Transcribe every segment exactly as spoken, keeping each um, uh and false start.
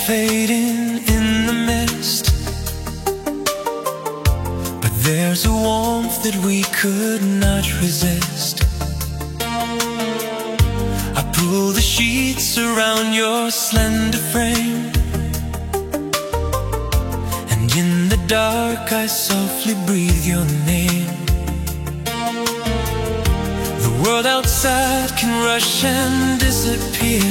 fading in the mist, but there's a warmth that we could not resist. I pull the sheets around your slender frame, and in the dark I softly breathe your name. The world outside can rush and disappear,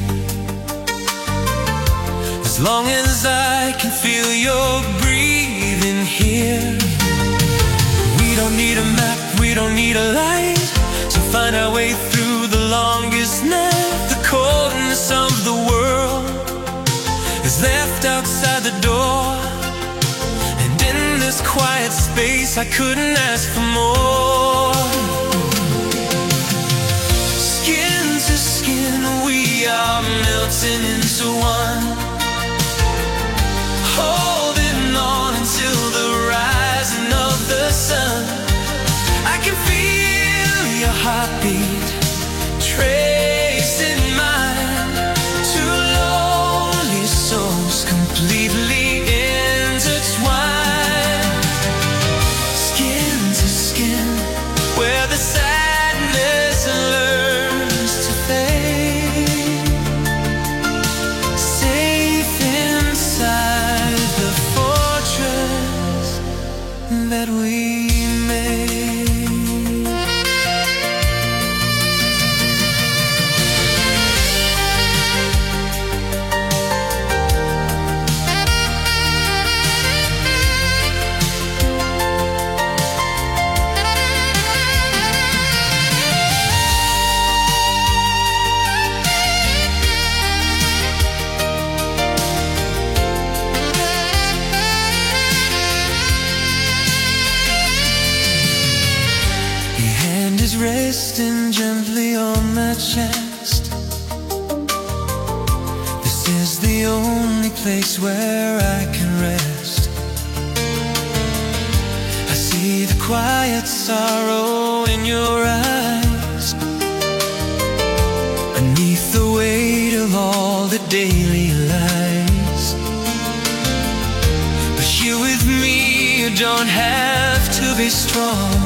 as long as I can feel your breathing here. We don't need a map, we don't need a light to find our way through the longest night. The coldness of the world is left outside the door, and in this quiet space I couldn't ask for more. Skin to skin, we are melting into one, holding on until the rising of the sun. I can feel your heartbeat tracing mine, two lonely souls completely intertwined. Skin to skin, where the sadness learns to fade, safe inside the fortress that we made. Resting gently on my chest, this is the only place where I can rest. I see the quiet sorrow in your eyes, beneath the weight of all the daily lies. But here with me, you don't have to be strong.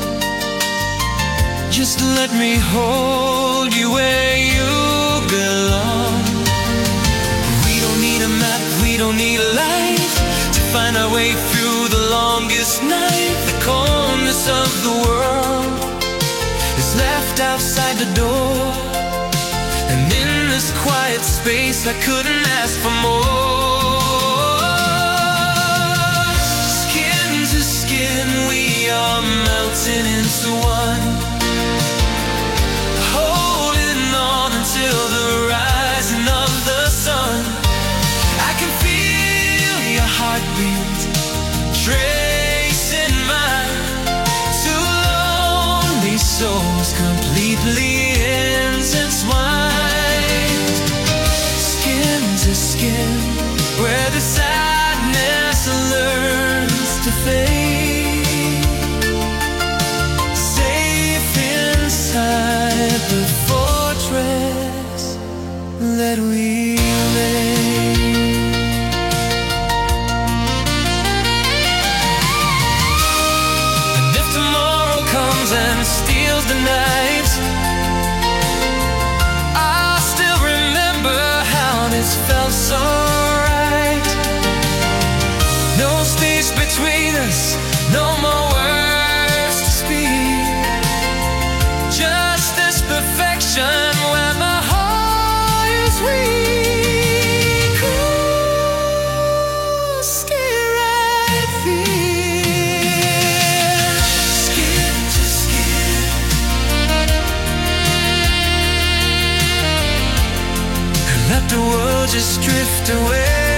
Just let me hold you where you belong. We don't need a map, we don't need a light to find our way through the longest night. The coldness of the world is left outside the door, and in this quiet space I couldn't ask for more. Skin to skin, we are melting into one, till the rising of the sun. I can feel your heartbeat tracing mine, two lonely souls completely intertwined. Skin to skin, where the sadness learns to fade, safe inside the fortress that we made. And if tomorrow comes and steals the night, I'll still remember how this felt so right. No space between us, no more words to speak, just this perfection where my weak, cool, skin right there, skin to skin. And let the world just drift away.